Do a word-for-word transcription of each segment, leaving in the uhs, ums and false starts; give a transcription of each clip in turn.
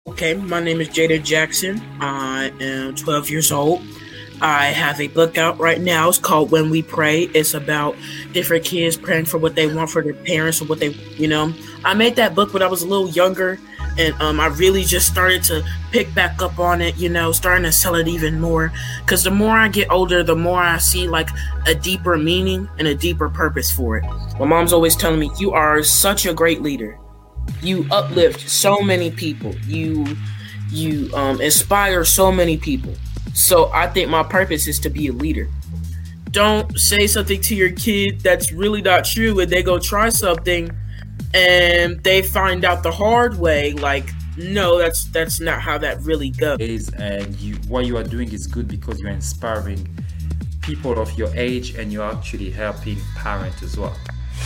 Okay, my name is Jada Jackson. I am twelve years old. I have a book out right now. It's called When We Pray. It's about different kids praying for what they want for their parents or what they, you know. I made that book when I was a little younger, and um, I really just started to pick back up on it, you know, starting to sell it even more. Because the more I get older, the more I see like a deeper meaning and a deeper purpose for it. My mom's always telling me, "You are such a great leader. You uplift so many people. You you um, inspire so many people. So I think my purpose is to be a leader. Don't say something to your kid that's really not true, and they go try something, and they find out the hard way. Like, no, that's that's not how that really goes. Is and you what you are doing is good because you're inspiring people of your age and you're actually helping parents as well.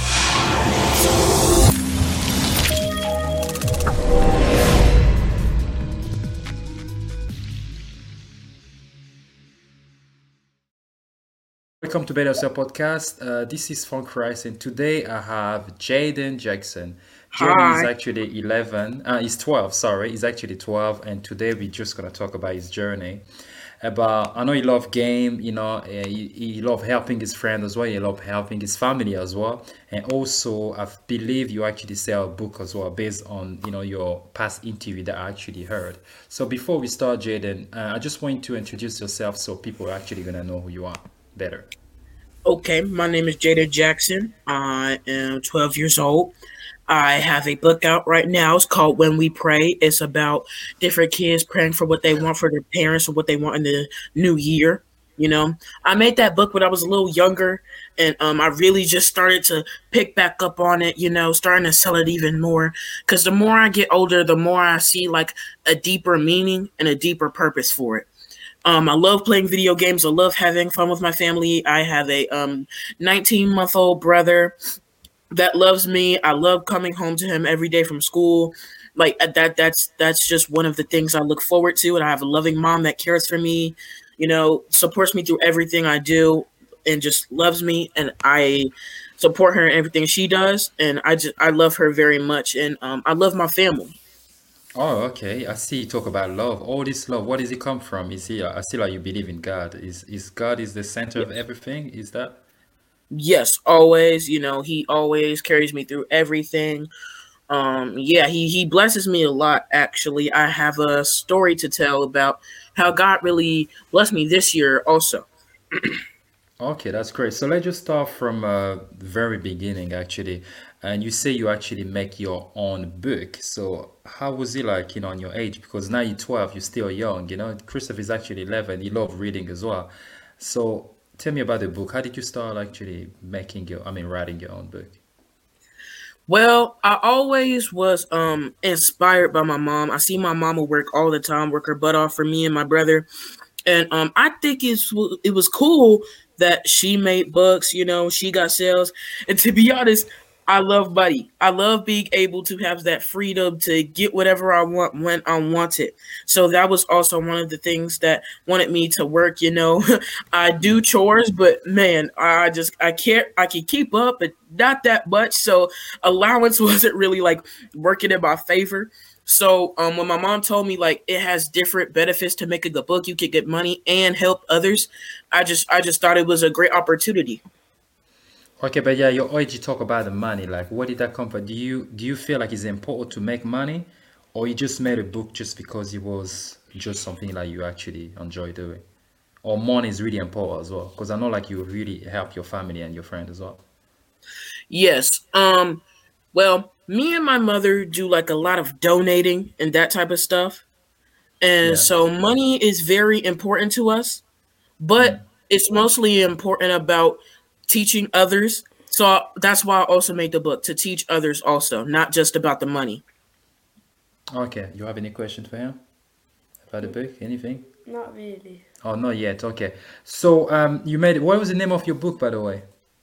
Welcome to Better Yourself Podcast. Uh, this is Frank Rice, and today I have Jaden Jackson. Jaden is Hi. actually eleven, uh, he's twelve, sorry, he's actually twelve, and today we're just going to talk about his journey. About, I know he love game, you know, uh, he, he love helping his friend as well, he love helping his family as well, and also I believe you actually sell a book as well based on, you know, your past interview that I actually heard. So before we start, Jaden, uh, I just want you to introduce yourself so people are actually going to know who you are better. Okay, my name is Jada Jackson. I am twelve years old. I have a book out right now. It's called When We Pray. It's about different kids praying for what they want for their parents or what they want in the new year. You know, I made that book when I was a little younger, and um, I really just started to pick back up on it. You know, starting to sell it even more. Because the more I get older, the more I see like a deeper meaning and a deeper purpose for it. Um, I love playing video games. I love having fun with my family. I have a um nineteen month old brother that loves me. I love coming home to him every day from school. Like uh, that that's that's just one of the things I look forward to. And I have a loving mom that cares for me, you know, supports me through everything I do and just loves me, and I support her in everything she does, and I just I love her very much, and um I love my family. Oh, okay. I see you talk about love. All this love, where does it come from? Is he, I see like you believe in God. Is is God is the center of everything? Is that? Yes, always, you know, he always carries me through everything. Um, yeah, he he blesses me a lot. Actually, I have a story to tell about how God really blessed me this year. Also, Okay, that's great. So let's just start from uh, the very beginning, actually. And you say you actually make your own book. So how was it like, you know, on your age? Because now you're twelve, you're still young, you know. Christopher is actually eleven. He loves reading as well. So tell me about the book. How did you start actually making your, I mean, writing your own book? well, I always was um inspired by my mom. I see my mama work all the time, work her butt off for me and my brother, and um I think it's it was cool that she made books. You know, she got sales, and to be honest, I love money. I love being able to have that freedom to get whatever I want when I want it. So that was also one of the things that wanted me to work. You know, I do chores, but man, I just I can't I can keep up, but not that much. So allowance wasn't really like working in my favor. So um, when my mom told me like it has different benefits to make a good book, you could get money and help others. I just I just thought it was a great opportunity. Okay, but yeah, you already talk about the money. Like, where did that come from? Do you do you feel like it's important to make money, or you just made a book just because it was just something like you actually enjoy doing? Or money is really important as well, because I know like you really help your family and your friend as well. Yes. Um. Well, me and my mother do like a lot of donating and that type of stuff, and Yeah. so money is very important to us. But it's mostly important about teaching others. So that's why I also made the book to teach others, also, not just about the money. Okay. You have any question for him about the book? Anything? Not really. Oh, not yet. Okay. So, um, you made what was the name of your book, by the way?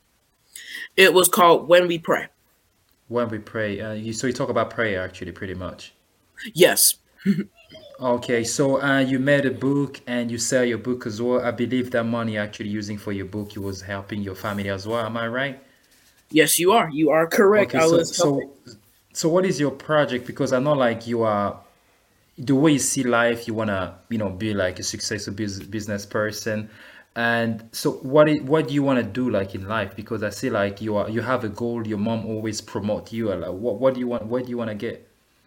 It was called When We Pray. When we pray. Uh, you so you talk about prayer actually, pretty much. Yes. Okay, so uh, you made a book and you sell your book as well. I believe that money actually using for your book, you was helping your family as well. Am I right? Yes, you are. You are correct. Okay, I so was helping. so so what is your project? Because I know like you are the way you see life, you wanna, you know, be like a successful bus- business person. And so, what i- what do you want to do like in life? Because I see like you are you have a goal. Your mom always promote you. Like, what what do you want? Where do you want to get?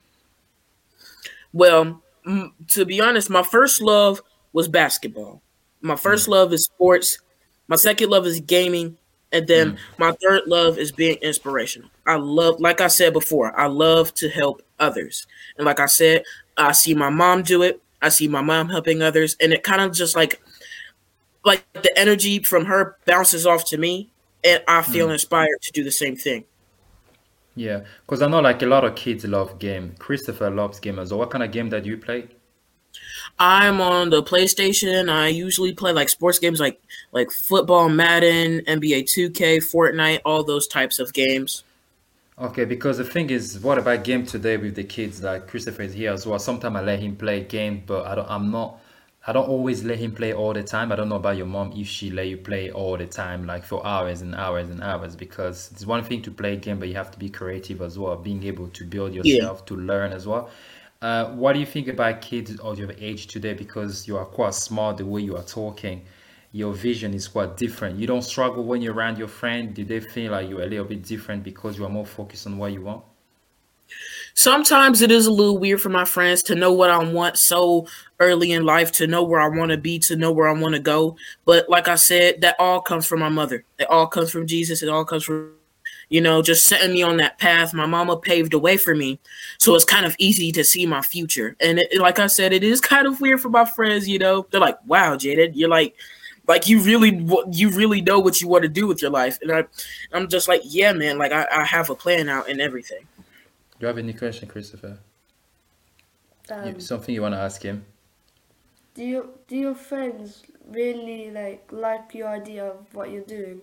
Well, mm, to be honest, my first love was basketball. My first love is sports. My second love is gaming. And then my third love is being inspirational. I love, like I said before, I love to help others. And like I said, I see my mom do it. I see my mom helping others. And it kind of just like, like the energy from her bounces off to me. And I feel inspired to do the same thing. Yeah, because I know like a lot of kids love game. Christopher loves game as well. What kind of game that you play? I'm on the PlayStation. I usually play like sports games like like football, Madden, N B A two K, Fortnite, all those types of games. Okay, because the thing is, what about game today with the kids? Like Christopher is here as well. Sometimes I let him play game, but I don't. I'm not. I don't always let him play all the time. I don't know about your mom if she let you play all the time, like for hours and hours and hours. Because it's one thing to play a game, but you have to be creative as well, being able to build Yeah. yourself, to learn as well. Uh, what do you think about kids of your age today? Because you are quite smart the way you are talking. Your vision is quite different. You don't struggle when you're around your friend. Do they feel like you're a little bit different because you are more focused on what you want? Sometimes it is a little weird for my friends to know what I want so early in life, to know where I want to be, to know where I want to go. But like I said, that all comes from my mother. It all comes from Jesus. It all comes from, you know, just setting me on that path. My mama paved the way for me. So it's kind of easy to see my future. And it, like I said, it is kind of weird for my friends, you know. They're like, wow, Jaded, you're like, like you really, you really know what you want to do with your life. And I, I'm just like, yeah, man, like I, I have a plan out and everything. Do you have any question, Christopher? You, Um, something you want to ask him? do you do your friends really like like your idea of what you're doing?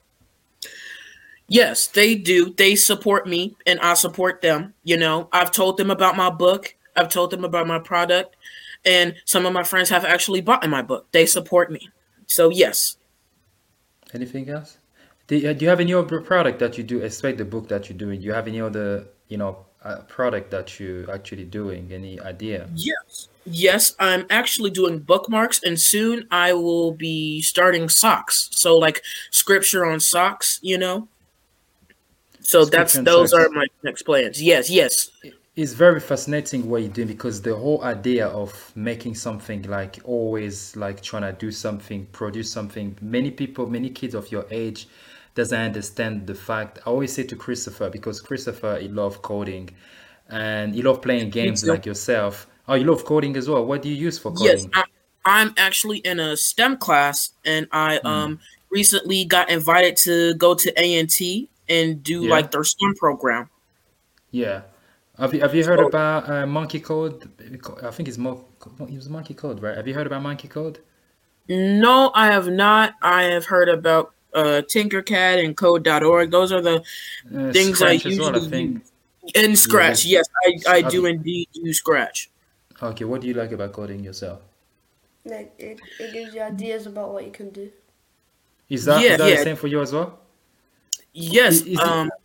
Yes, they do. They support me and I support them. You know, I've told them about my book. I've told them about my product. And some of my friends have actually bought in my book. They support me. So, yes. Anything else? Do, uh, do you have any other product that you do, except the book that you're doing? Do you have any other, you know, uh, product that you actually doing? Any idea? Yes. Yes, I'm actually doing bookmarks and soon I will be starting socks. So, like scripture on socks, you know? So, that's Scripture and those are socks. my next plans. Yes, yes. It's very fascinating what you're doing because the whole idea of making something like always like trying to do something, produce something, many people, many kids of your age doesn't understand the fact. I always say to Christopher, because Christopher, he love coding and he love playing Me games too. like yourself. Oh, you love coding as well. What do you use for Yes, coding? I, I'm actually in a STEM class, and I um recently got invited to go to A N T and do Yeah, like their STEM program. yeah. Have you have you heard So about uh, Monkey Code? I think it's Mo it was Monkey Code, right? Have you heard about Monkey Code? no, I have not. I have heard about uh, Tinkercad and Code dot org. Those are the Uh, things I Scratch as well, I usually think. use. And Yeah, Scratch, there's. yes, I, I Have do you, indeed use Scratch. okay, what do you like about coding yourself? Like it, it gives you ideas about what you can do. Is that is Yeah, that the yeah, same for you as well? yes. Is, is it? Um,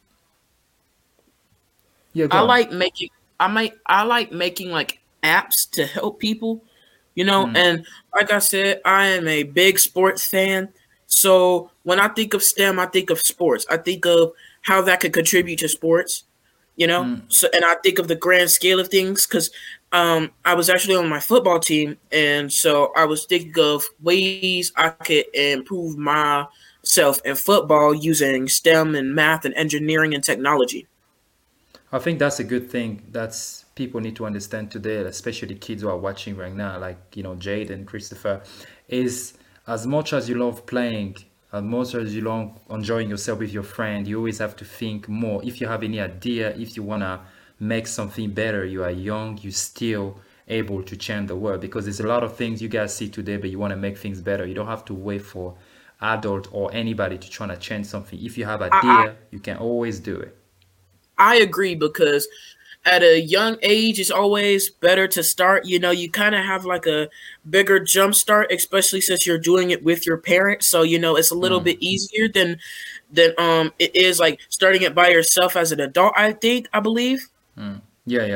Yeah, go I on. like making. I might. I like making like apps to help people, you know. And like I said, I am a big sports fan. So when I think of STEM, I think of sports. I think of how that could contribute to sports, you know. So and I think of the grand scale of things because um, I was actually on my football team, and so I was thinking of ways I could improve myself in football using STEM and math and engineering and technology. I think that's a good thing. That's people need to understand today, especially kids who are watching right now, like you know Jade and Christopher, is as much as you love playing, as much as you love enjoying yourself with your friend, you always have to think more. If you have any idea, if you wanna make something better, you are young, you still able to change the world because there's a lot of things you guys see today, but you want to make things better. You don't have to wait for adult or anybody to try to change something. If you have I, idea, you can always do it. I agree because at a young age, it's always better to start. You know, you kind of have like a bigger jump start, especially since you're doing it with your parents. So you know, it's a little bit easier than than um it is like starting it by yourself as an adult. I think I believe. Yeah, yeah.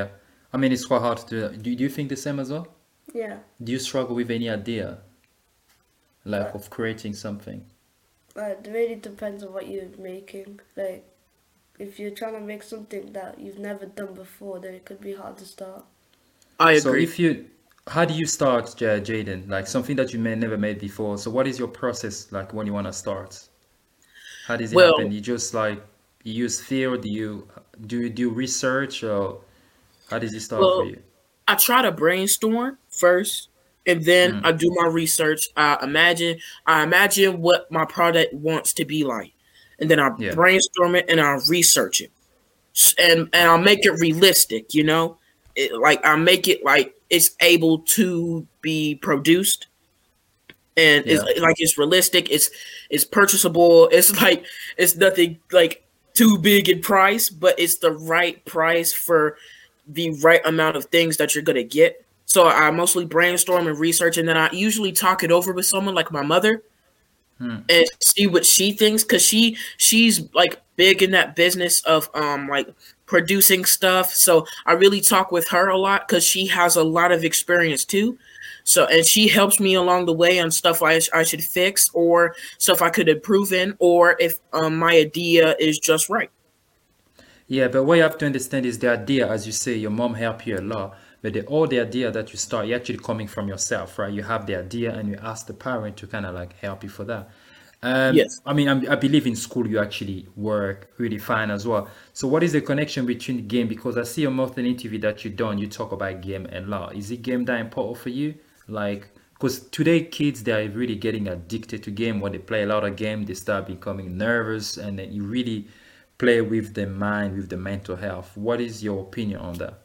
I mean, it's quite hard to do that. Do, do you think the same as well? Yeah, Do you struggle with any idea, like but of creating something? but it really depends on what you're making. Like if you're trying to make something that you've never done before, then it could be hard to start. I So agree. if you, how do you start, Ja- Jaden? Like something that you may never made before. So what is your process like when you want to start? How does it happen? Well, You just like you use fear? Do you do you do research or how does it start for well, you? I try to brainstorm first, and then I Mm, do my research. I imagine, I imagine what my product wants to be like, and then I yeah. brainstorm it and I research it, S- and and I'll make it realistic. You know, it, like I make it like it's able to be produced, and it's Yeah. like it's realistic. It's it's purchasable. It's like it's nothing like too big in price, but it's the right price for the right amount of things that you're gonna get. So I mostly brainstorm and research, and then I usually talk it over with someone like my mother Mm, and see what she thinks, because she she's like big in that business of um like producing stuff. So I really talk with her a lot because she has a lot of experience too. So and she helps me along the way on stuff I, I should fix or stuff I could improve in, or if um, my idea is just right. yeah, but what you have to understand is the idea, as you say, your mom helped you a lot, but the all the idea that you start, you're actually coming from yourself, right? You have the idea and you ask the parent to kind of like help you for that. Um, Yes. I mean, I'm, I believe in school you actually work really fine as well. So what is the connection between game? Because I see a most an interview that you done, you talk about game a lot. Is it game that important for you? Like, because today kids they are really getting addicted to game. When they play a lot of game, they start becoming nervous, and then you really play with the mind, with the mental health. What is your opinion on that?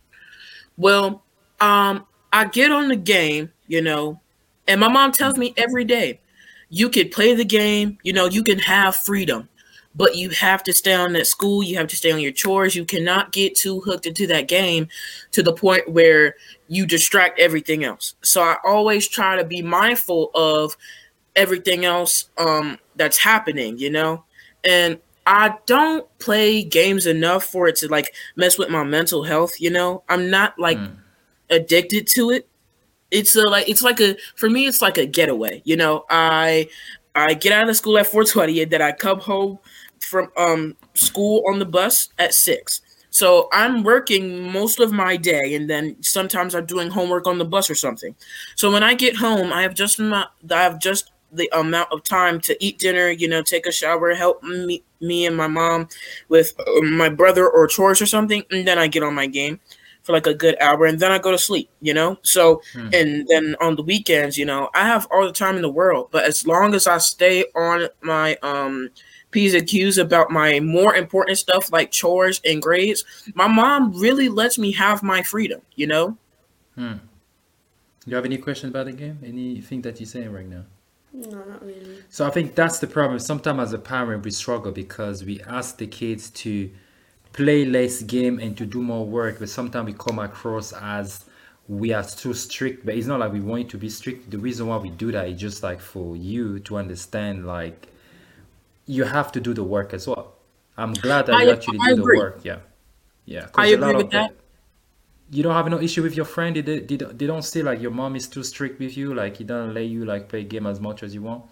Well, um, I get on the game, you know, and my mom tells Mm, me every day, you could play the game, you know, you can have freedom, but you have to stay on that school, you have to stay on your chores. You cannot get too hooked into that game to the point where you distract everything else. So I always try to be mindful of everything else um that's happening, you know? And I don't play games enough for it to like mess with my mental health, you know? I'm not like mm, addicted to it. It's a like it's like a for me it's like a getaway. You know, I I get out of school at four twenty and then I come home from um school on the bus at six. So I'm working most of my day and then sometimes I'm doing homework on the bus or something. So when I get home, I have just amount I have just the amount of time to eat dinner, you know, take a shower, help me me and my mom with uh, my brother or chores or something, and then I get on my game for like a good hour and then I go to sleep, you know? So, mm. and then on the weekends, you know, I have all the time in the world, but as long as I stay on my um P's and Q's about my more important stuff like chores and grades, my mom really lets me have my freedom, you know? Do you have any question about the game? Anything that you're saying right now? No, not really. So I think that's the problem. Sometimes as a parent, we struggle because we ask the kids to play less game and to do more work, but sometimes we come across as we are too strict. But it's not like we want you to be strict. The reason why we do that is just like for you to understand, like you have to do the work as well. I'm glad that you I actually I do the agree. work. Yeah, yeah. I Because a agree lot with of that. the you don't have no issue with your friend. They, they, they don't say like your mom is too strict with you. Like he doesn't let you like play game as much as you want.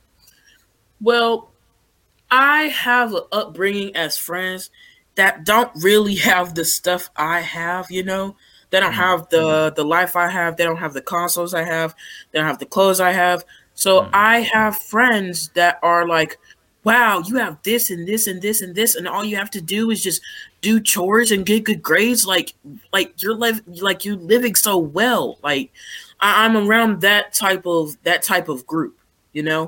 Well, I have an upbringing as friends that don't really have the stuff I have, you know. They don't Hmm. have the the life I have. They don't have the consoles I have. They don't have the clothes I have. So I have friends that are like, "Wow, you have this and this and this and this, and all you have to do is just do chores and get good grades. Like, like you're live, like you're living so well. Like, I, I'm around that type of that type of group, you know."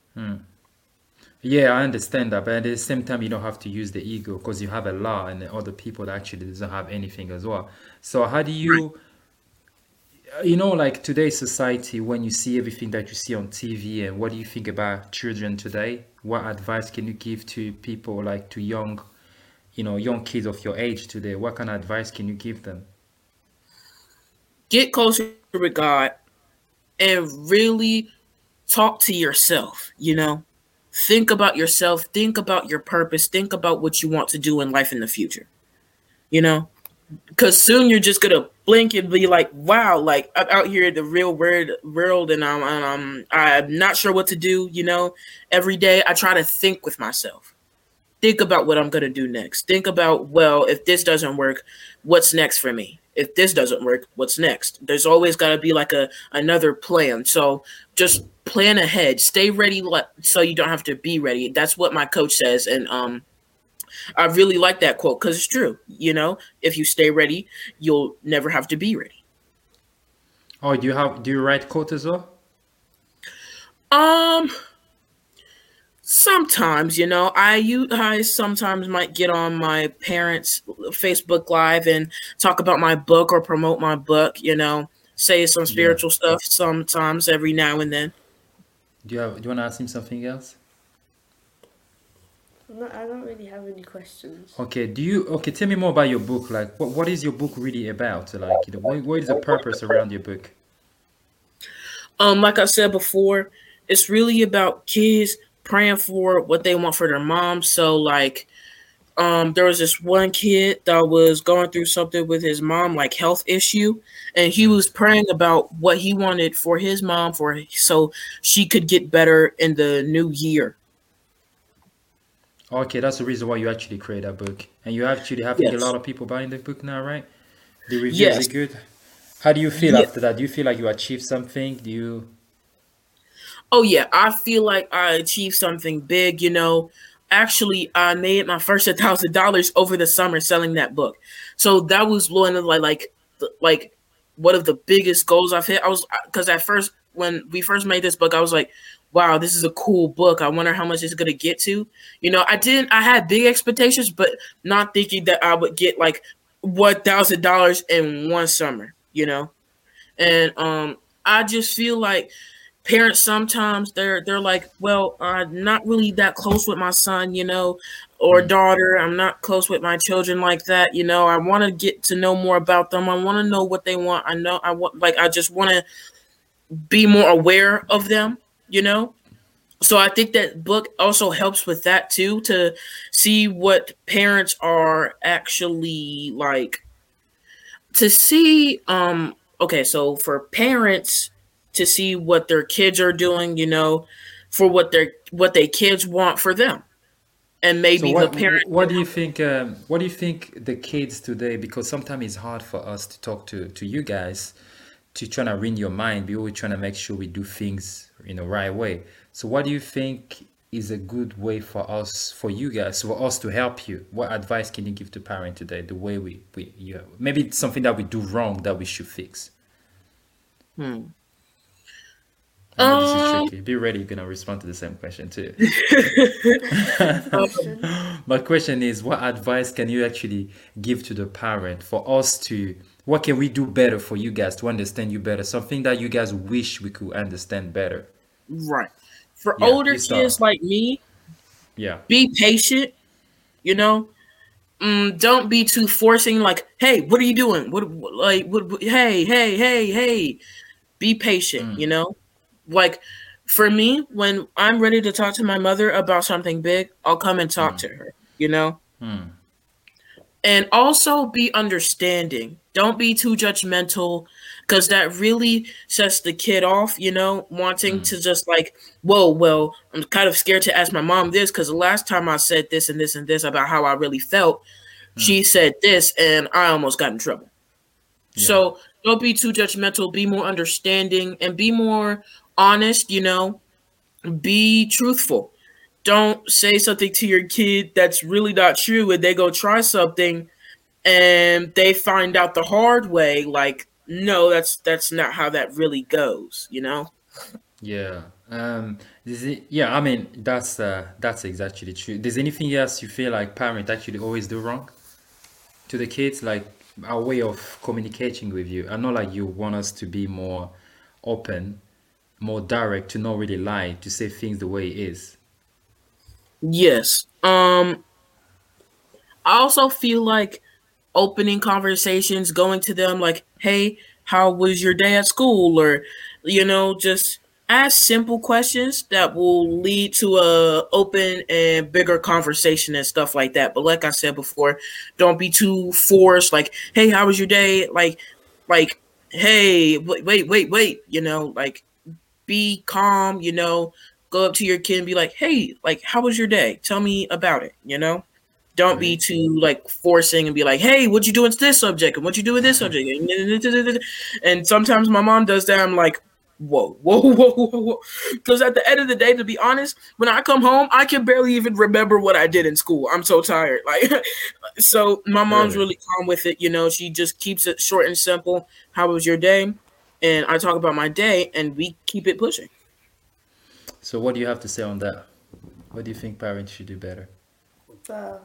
Yeah, I understand that, but at the same time, you don't have to use the ego because you have a lot, and the other people that actually doesn't have anything as well. So how do Right. you, you know, like today's society, when you see everything that you see on T V, and what do you think about children today? What advice can you give to people like to young, you know, young kids of your age today? What kind of advice can you give them? Get closer with God and really talk to yourself, you know? Think about yourself, think about your purpose, think about what you want to do in life in the future, you know? because soon you're just gonna blink and be like, "Wow!" Like I'm out here in the real world, world, and I'm, and I'm, I'm not sure what to do. You know, every day I try to think with myself, think about what I'm gonna do next. Think about, well, if this doesn't work, what's next for me? If this doesn't work, what's next? There's always got to be like a another plan. So just plan ahead, stay ready, like so you don't have to be ready. That's what my coach says, and um I really like that quote because it's true. You know, if you stay ready, you'll never have to be ready. Oh, do you have do you write quote as well? Um, sometimes, you know, I you I sometimes might get on my parents' Facebook Live and talk about my book or promote my book. You know, say some Yeah. spiritual stuff sometimes every now and then. Do you have do you want to ask him something else? I'm not, I don't really have any questions. Okay, do you okay, tell me more about your book. Like what, what is your book really about? Like you know, what, what is the purpose around your book? Um, like I said before, it's really about kids praying for what they want for their mom. So like um there was this one kid that was going through something with his mom, like health issue, and he Mm. was praying about what he wanted for his mom for so she could get better in the new year. Okay, that's the reason why you actually create that book. And you actually having a Yes. lot of people buying the book now, right? The reviews are Yes. good. How do you feel Yeah. after that? Do you feel like you achieved something? Do you Oh yeah, I feel like I achieved something big, you know. Actually, I made my first one thousand dollars over the summer selling that book. So that was one of like like the- like one of the biggest goals I've hit. I was cuz at first when we first made this book, I was like, wow, this is a cool book. I wonder how much it's going to get to. You know, I didn't I had big expectations, but not thinking that I would get like one thousand dollars in one summer, you know. And um I just feel like parents sometimes they're they're like, well, I'm not really that close with my son, you know, or Mm. daughter. I'm not close with my children like that, you know. I want to get to know more about them. I want to know what they want. I know I want like I just want to be more aware of them, you know. So I think that book also helps with that too, to see what parents are actually like, to see um okay, so for parents to see what their kids are doing, you know, for what their what their kids want for them, and So maybe the what parent what do you think um, what do you think the kids today, because sometimes it's hard for us to talk to to you guys to try to read your mind. We always trying to make sure we do things in the right way. So what do you think is a good way for us, for you guys, for us to help you? What advice can you give to parent today? The way we we you maybe it's something that we do wrong that we should fix. hmm. I know this is um tricky. Be ready, you're gonna respond to the same question too. What's the question? My question is, what advice can you actually give to the parent for us to, what can we do better for you guys to understand you better? Something that you guys wish we could understand better. Right. For Yeah, older you kids start. like me, Yeah. be patient, you know. Mm, don't be too forcing like, hey, what are you doing? What, what like what, what- hey, hey, hey, hey. Be patient, Mm, you know? Like for me, when I'm ready to talk to my mother about something big, I'll come and talk mm, to her, you know? mm. And also be understanding. Don't be too judgmental because that really sets the kid off, you know, wanting Mm, to just like, whoa, well, I'm kind of scared to ask my mom this because the last time I said this and this and this about how I really felt, mm. she said this and I almost got in trouble. Yeah. So don't be too judgmental, be more understanding and be more honest, you know, be truthful. Don't say something to your kid that's really not true and they go try something and they find out the hard way like no, that's that's not how that really goes, you know? Yeah. Um, is it, yeah, I mean that's uh that's exactly true. There's anything else you feel like parents actually always do wrong to the kids, like our way of communicating with you? I know like you want us to be more open, more direct, to not really lie, to say things the way it is. Yes. Um I also feel like opening conversations, going to them like, "Hey, how was your day at school?" or you know, just Ask simple questions that will lead to a open and bigger conversation and stuff like that. But like I said before, don't be too forced. Like, hey, how was your day? Like, like, hey, wait, wait, wait, wait. You know, like, be calm. You know, go up to your kid and be like, hey, like, how was your day? Tell me about it. You know, don't be Great. too like forcing and be like, hey, what you do in this subject and what you do in this subject. And sometimes my mom does that. I'm like, whoa, whoa, whoa, whoa, whoa. Because at the end of the day, to be honest, when I come home, I can barely even remember what I did in school. I'm so tired. Like, so my mom's Really? really calm with it. You know, she just keeps it short and simple. How was your day? And I talk about my day, and we keep it pushing. So what do you have to say on that? What do you think parents should do better? But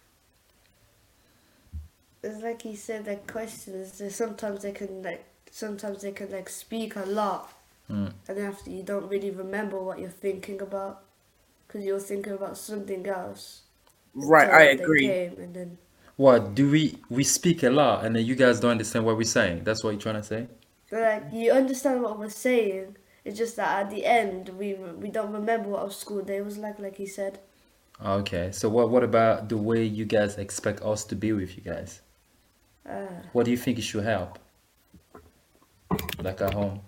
it's like he said, like questions. They sometimes they can like sometimes they can like speak a lot, Hmm. and then after you don't really remember what you're thinking about because you're thinking about something else Right, I until they agree. came, and then What do we we speak a lot and then you guys don't understand what we're saying? That's what you're trying to say? like you understand what we're saying. It's just that at the end we we don't remember what our school day was like, like he said. Okay. So what what about the way you guys expect us to be with you guys? Uh, What do you think it should help? Like at home?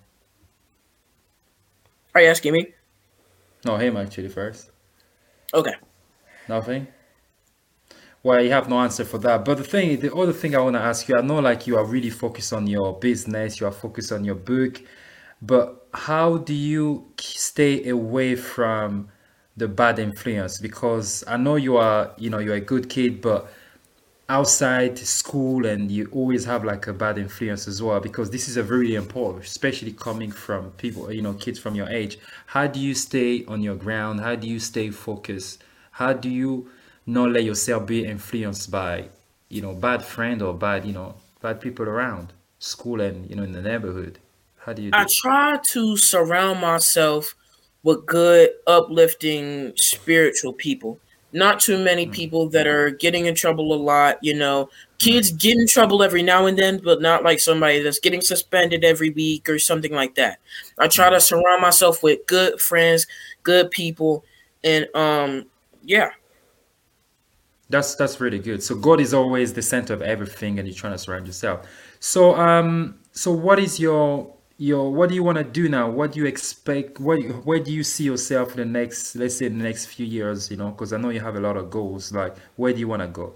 Are you asking me? No, him actually first. Okay. Nothing? Well, you have no answer for that. But the thing, the other thing I want to ask you, I know like you are really focused on your business, you are focused on your book, but how do you k- stay away from the bad influence? Because I know you are, you know, you're a good kid, but outside school and you always have like a bad influence as well, because this is a very important, especially coming from people, you know, kids from your age. How do you stay on your ground? How do you stay focused? How do you not let yourself be influenced by, you know, bad friend or bad, you know, bad people around school and, you know, in the neighborhood? How do you I do? try to surround myself with good, uplifting, spiritual people. Not too many people that are getting in trouble a lot. You know, kids get in trouble every now and then, but not like somebody that's getting suspended every week or something like that. I try to surround myself with good friends, good people, and um, yeah. That's that's really good. So God is always the center of everything, and you're trying to surround yourself. So um, so what is your your what do you want to do now? What do you expect? What where do you see yourself in the next, let's say, the next few years? You know, because I know you have a lot of goals. Like, where do you want to go?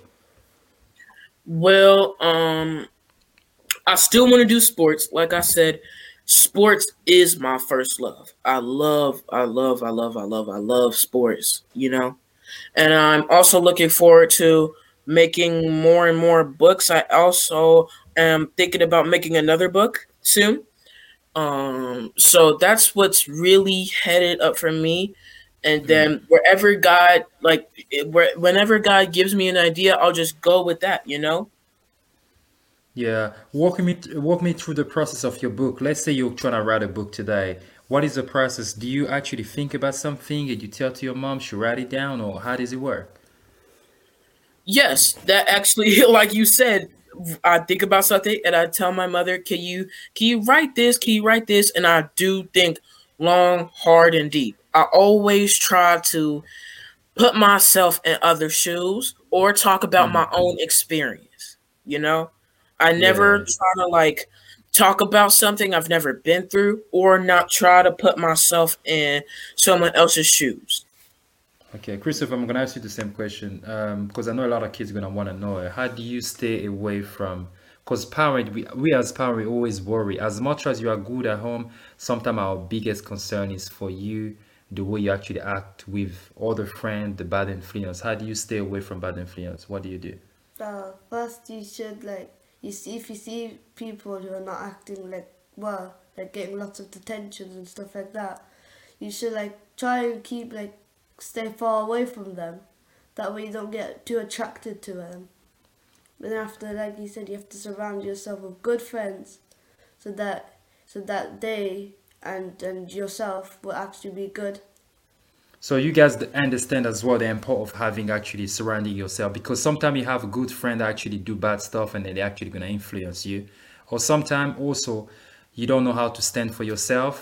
Well, um, I still want to do sports. Like I said, sports is my first love. I love, I love, I love, I love, I love sports, you know? And I'm also looking forward to making more and more books. I also am thinking about making another book soon. Um, so that's what's really headed up for me. And then wherever God, like, it- where, whenever God gives me an idea, I'll just go with that, you know? Yeah, walk me walk me through the process of your book. Let's say you're trying to write a book today. What is the process? Do you actually think about something and you tell to your mom, she write it down, or how does it work? Yes, that actually, like you said, I think about something and I tell my mother, "Can you can you write this? Can you write this?" And I do think long, hard, and deep. I always try to put myself in other shoes or talk about my own experience. You know, I never Yeah. try to like talk about something I've never been through or not try to put myself in someone else's shoes. Okay, Christopher, I'm gonna ask you the same question um, because I know a lot of kids are gonna want to know it. How do you stay away from? Because parent, we, we as parents we always worry. As much as you are good at home, sometimes our biggest concern is for you, the way you actually act with other friends, the bad influence. How do you stay away from bad influence? What do you do? Uh, first, you should like you see if you see people who are not acting like well, like getting lots of detentions and stuff like that. You should like try and keep like stay far away from them. That way you don't get too attracted to them. Then after, like you said, you have to surround yourself with good friends, so that so that they and and yourself will actually be good. So you guys understand as well the importance of having actually surrounding yourself, because sometimes you have a good friend that actually do bad stuff and then they're actually gonna influence you, or sometimes also you don't know how to stand for yourself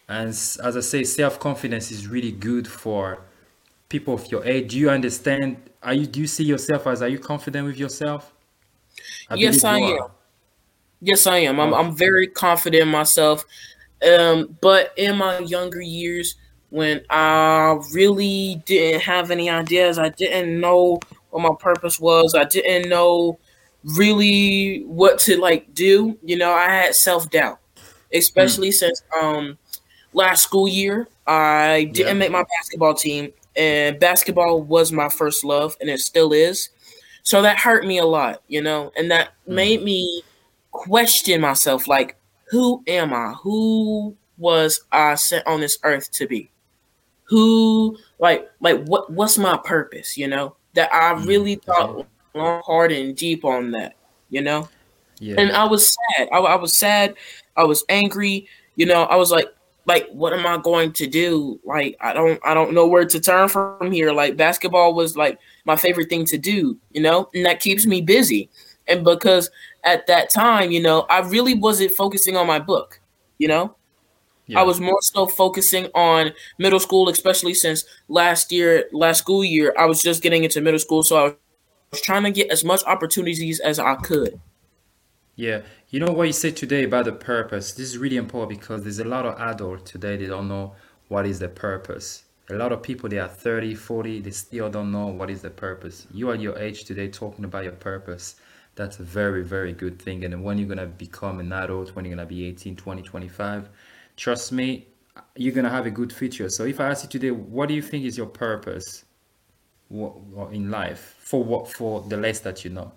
And s- as I say, self-confidence is really good for people of your age. Do you understand? Are you, do you see yourself as, are you confident with yourself? I Yes, believe I you am. are. Yes, I am. I'm Okay. I'm very confident in myself. Um, but in my younger years, when I really didn't have any ideas, I didn't know what my purpose was. I didn't know really what to like do. You know, I had self doubt, Hmm. especially since um last school year I Yeah. didn't make my basketball team, and basketball was my first love, and it still is. So that hurt me a lot, you know, and that Hmm. made me question myself like, who am I? Who was I sent on this earth to be? Who like like what what's my purpose, you know? That I Hmm. really That's good. thought long, hard and deep on that, you know? Yeah. And I was sad. I, I was sad. I was angry. You know, I was like, like, what am I going to do? Like, I don't, I don't know where to turn from here. Like, basketball was like my favorite thing to do. You know, and that keeps me busy. And because at that time, you know, I really wasn't focusing on my book. You know, I Yeah. was more so focusing on middle school, especially since last year, last school year, I was just getting into middle school, so I was trying to get as much opportunities as I could. Yeah, you know what you said today about the purpose. This is really important because there's a lot of adults today, they don't know what is the purpose. A lot of people, they are thirty, forty, they still don't know what is the purpose. You are your age today talking about your purpose. That's a very, very good thing. And when you're going to become an adult, when you're going to be eighteen, twenty, twenty-five, trust me, you're going to have a good future. So if I ask you today, what do you think is your purpose in life for what, for the less that you know?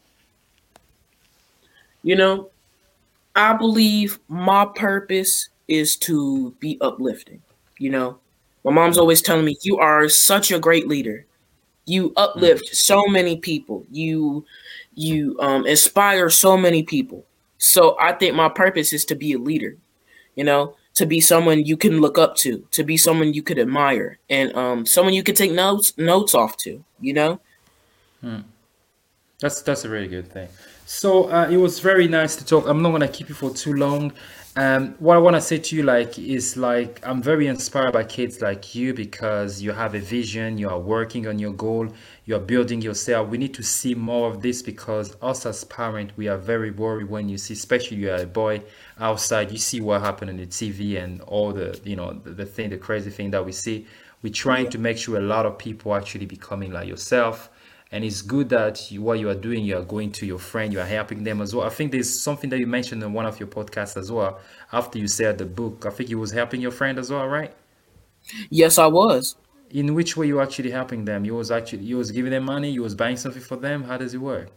You know, I believe my purpose is to be uplifting. You know, my mom's always telling me, you are such a great leader. You Hmm. uplift so many people. You you um, inspire so many people. So I think my purpose is to be a leader. You know, to be someone you can look up to, to be someone you could admire, and um, someone you could take notes notes off to. You know. That's that's a really good thing. So uh, it was very nice to talk. I'm not gonna keep you for too long. Um, what I want to say to you, like, is like I'm very inspired by kids like you because you have a vision. You are working on your goal. You are building yourself. We need to see more of this because us as parents, we are very worried when you see, especially you are a boy outside. You see what happened on the T V and all the, you know, the, the thing, the crazy thing that we see. We're trying Yeah. to make sure a lot of people actually becoming like yourself, and it's good that you, what you are doing, you are going to your friend, you are helping them as well. I think there's something that you mentioned in one of your podcasts as well. After you said the book, I think you was helping your friend as well, right? Yes, I was. In which way you actually helping them? You was actually, you was giving them money, you was buying something for them. How does it work?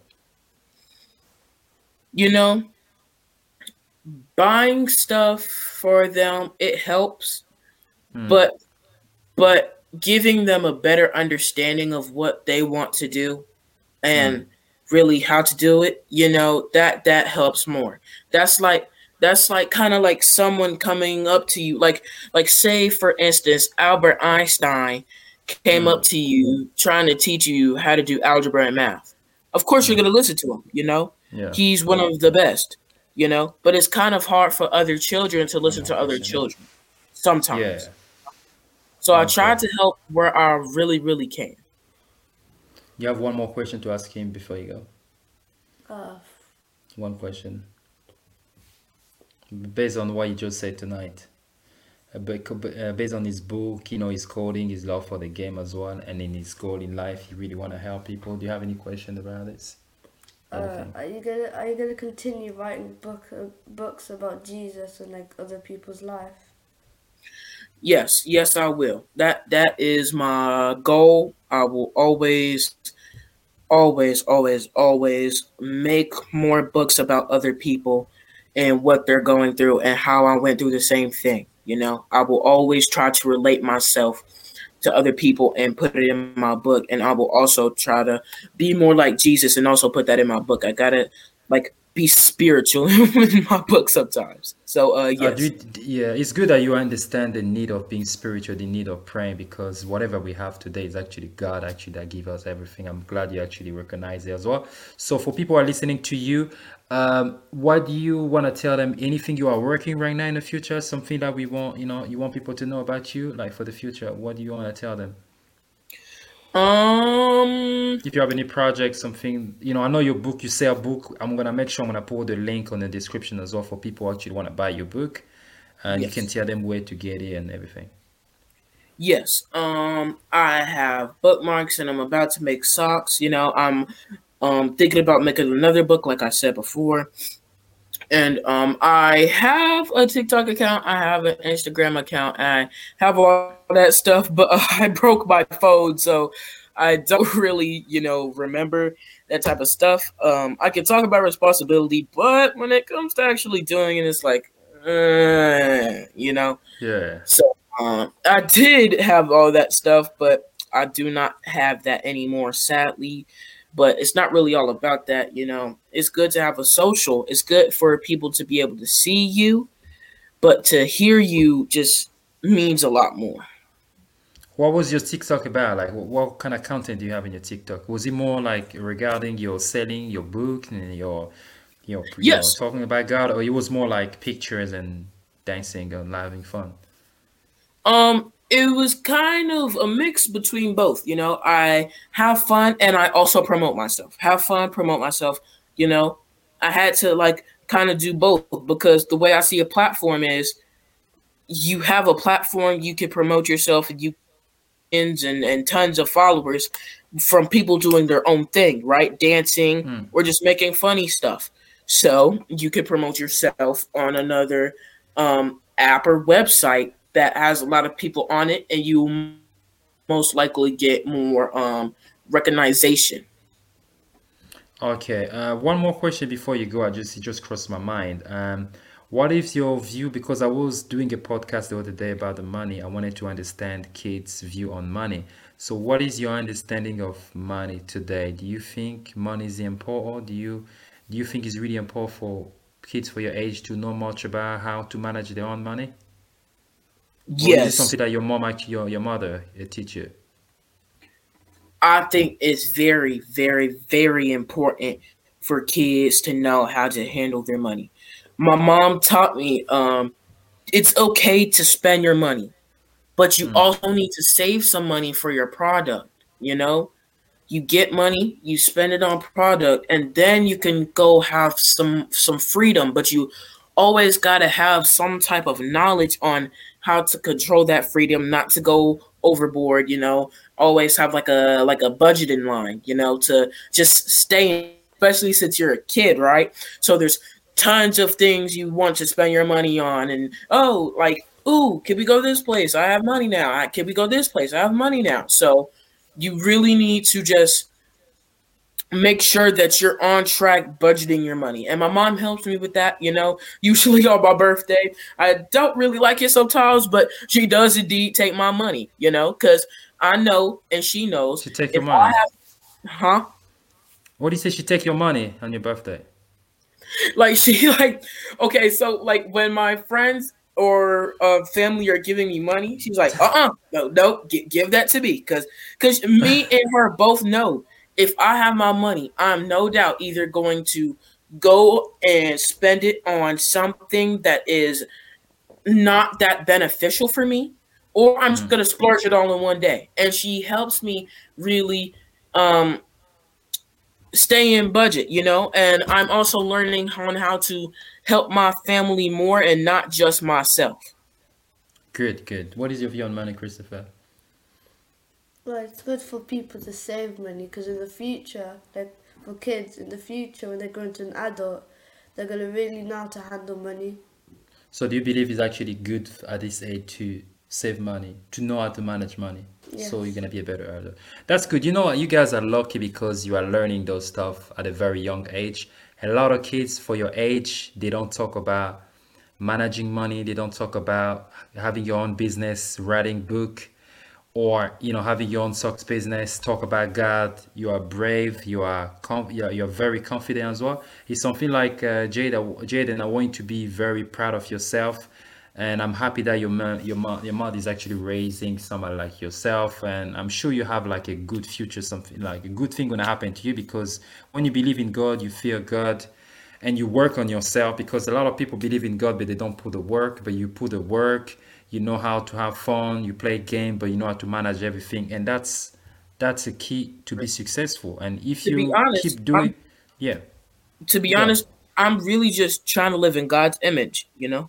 You know, buying stuff for them, it helps, Hmm. but but giving them a better understanding of what they want to do Hmm. and really how to do it, you know, that that helps more. That's like that's like kind of like someone coming up to you, like like say for instance Albert Einstein came Hmm. up to you trying to teach you how to do algebra and math. Of course you're Hmm. going to listen to him, you know. Yeah. He's one of the best, you know, but it's kind of hard for other children to One listen more to other question. children Yeah. sometimes. So I try Okay. to help where I really really can. You have one more question to ask him before you go. Uh, One question based on what you just said tonight. Uh, bec- uh, based on his book, you know, his coding, his love for the game as well, and in his goal in life, he really want to help people. Do you have any question about this? uh, Anything? are you gonna are you gonna continue writing book uh, books about Jesus and like other people's life? Yes, yes, I will. That that is my goal. I will always, always, always, always make more books about other people and what they're going through and how I went through the same thing. You know, I will always try to relate myself to other people and put it in my book. And I will also try to be more like Jesus and also put that in my book. I gotta like be spiritual in my book sometimes. So uh Uh, do yes. you, yeah, it's good that you understand the need of being spiritual, the need of praying, because whatever we have today is actually God actually that give us everything. I'm glad you actually recognize it as well. So for people who are listening to you, Um, what do you want to tell them? Anything you are working right now in the future? Something that we want, you know, you want people to know about you, like for the future. What do you want to tell them? Um, If you have any project, something, you know, I know your book, you sell book. I'm gonna make sure I'm gonna put the link on the description as well for people who actually want to buy your book, and you can yes. tell them where to get it and everything. Yes. Um, I have bookmarks and I'm about to make socks. You know, I'm um thinking about making another book, like I said before. And um I have a TikTok account, I have an Instagram account, and I have all that stuff, but uh, I broke my phone, so I don't really, you know, remember that type of stuff. Um, I can talk about responsibility, but when it comes to actually doing it, it's like, uh, you know. Yeah. So um, I did have all that stuff, but I do not have that anymore, sadly. But it's not really all about that, you know. It's good to have a social. It's good for people to be able to see you, but to hear you just means a lot more. What was your TikTok about? Like, what, what kind of content do you have in your TikTok? Was it more like regarding your selling your book and your, your, your Yes. talking about God, or it was more like pictures and dancing and having fun? Um, it was kind of a mix between both, you know. I have fun and I also promote myself. Have fun, promote myself, you know. I had to like kind of do both because the way I see a platform is you have a platform, you can promote yourself and you and and tons of followers from people doing their own thing, right? Dancing Hmm. or just making funny stuff. So you could promote yourself on another um, app or website that has a lot of people on it, and you most likely get more um, recognition. Okay, uh, one more question before you go. I just it just crossed my mind. Um, what is your view? Because I was doing a podcast the other day about the money. I wanted to understand kids' view on money. So, what is your understanding of money today? Do you think money is important? Do you do you think it's really important for kids for your age to know much about how to manage their own money? Or is it Yes, something that your mom, actually, your your mother, uh, teach you? I think it's very, very, very important for kids to know how to handle their money. My mom taught me um, it's okay to spend your money, but you Hmm. also need to save some money for your product. You know, you get money, you spend it on product, and then you can go have some some freedom. But you always got to have some type of knowledge on how to control that freedom, not to go overboard. You know, always have like a like a budget in line. You know, to just stay, especially since you're a kid, right? So there's tons of things you want to spend your money on, and oh, like, ooh, can we go this place? I have money now. I, can we go this place? I have money now. So you really need to just make sure that you're on track budgeting your money. And my mom helps me with that, you know, usually on my birthday. I don't really like it sometimes, but she does indeed take my money, you know, because I know and she knows She take your if I money. have, huh? What do you say? She take your money on your birthday? Like she like okay, so like when my friends or uh, family are giving me money, she's like, uh-uh, no, no, gi- give that to me, because because me and her both know if I have my money, I'm no doubt either going to go and spend it on something that is not that beneficial for me, or I'm just Hmm. gonna splurge it all in one day. And she helps me really um stay in budget, you know, and I'm also learning on how to help my family more and not just myself. Good, good. What is your view on money, Christopher? Well, it's good for people to save money because in the future, like for kids, in the future when they grow into an adult, they're gonna really know how to handle money. So do you believe it's actually good at this age to save money, to know how to manage money? So you're Yes. gonna be a better adult. That's good. You know what? You guys are lucky because you are learning those stuff at a very young age. A lot of kids for your age, they don't talk about managing money. They don't talk about having your own business, writing book, or you know having your own socks business. Talk about God. You are brave. You are conf- you're, you're very confident as well. It's something like uh, Jada. Jaden, I want you to be very proud of yourself, and I'm happy that your mom, your mom, your mom is actually raising somebody like yourself, and I'm sure you have like a good future. Something like a good thing gonna happen to you because when you believe in God, you fear God, and you work on yourself, because a lot of people believe in God but they don't put the work. But you put the work, you know how to have fun, you play game, but you know how to manage everything, and that's that's a key to be successful. And if To be you honest, keep I'm doing, yeah, to be go ahead. honest, I'm really just trying to live in God's image, you know?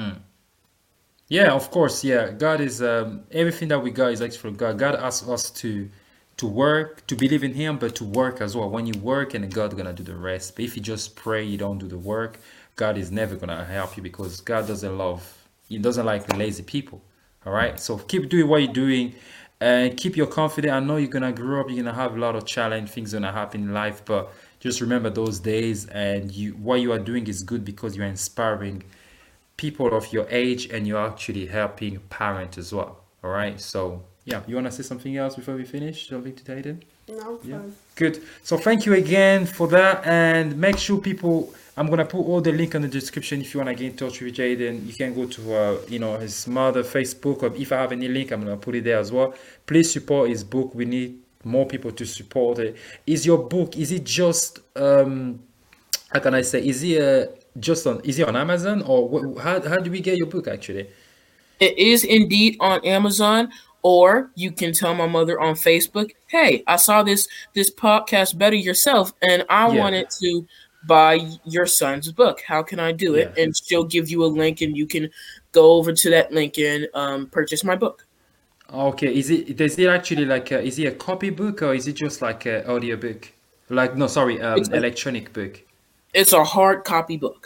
Yeah, of course. Yeah, God is um, everything that we got is actually from God. God asks us to to work, to believe in Him, but to work as well. When you work, and God gonna do the rest. But if you just pray, you don't do the work, God is never gonna help you, because God doesn't love, He doesn't like lazy people. All right. So keep doing what you're doing, and keep your confidence. I know you're gonna grow up. You're gonna have a lot of challenge. Things gonna happen in life, but just remember those days. And you, what you are doing is good, because you're inspiring people of your age, and you're actually helping parents as well. All right. So yeah, you want to say something else before we finish? Something to tell them? No Yeah. fun. Good. So thank you again for that, and make sure people. I'm gonna put all the link in the description. If you wanna get in touch with Jaden, you can go to uh, you know, his mother Facebook, or if I have any link, I'm gonna put it there as well. Please support his book. We need more people to support it. Is your book? Is it just um? How can I say? Is it uh, just on? Is it on Amazon, or wh- how how do we get your book actually? It is indeed on Amazon, or you can tell my mother on Facebook, "Hey, I saw this this podcast Better Yourself, and I Yeah. wanted to buy your son's book. How can I do it?" Yeah. And she'll give you a link, and you can go over to that link and um, purchase my book. Okay, is it is it actually like a, is it a copy book, or is it just like a audio book? Like, no, sorry, It's um, a electronic book. it's a hard copy book.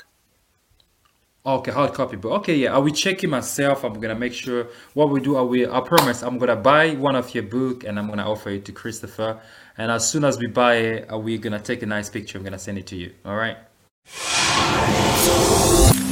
Okay, hard copy book. Okay, yeah, I will check it myself. I'm gonna make sure what we do. I will. I promise. I'm gonna buy one of your book, and I'm gonna offer it to Christopher. And as soon as we buy it, uh, we're gonna take a nice picture. I'm gonna send it to you. All right.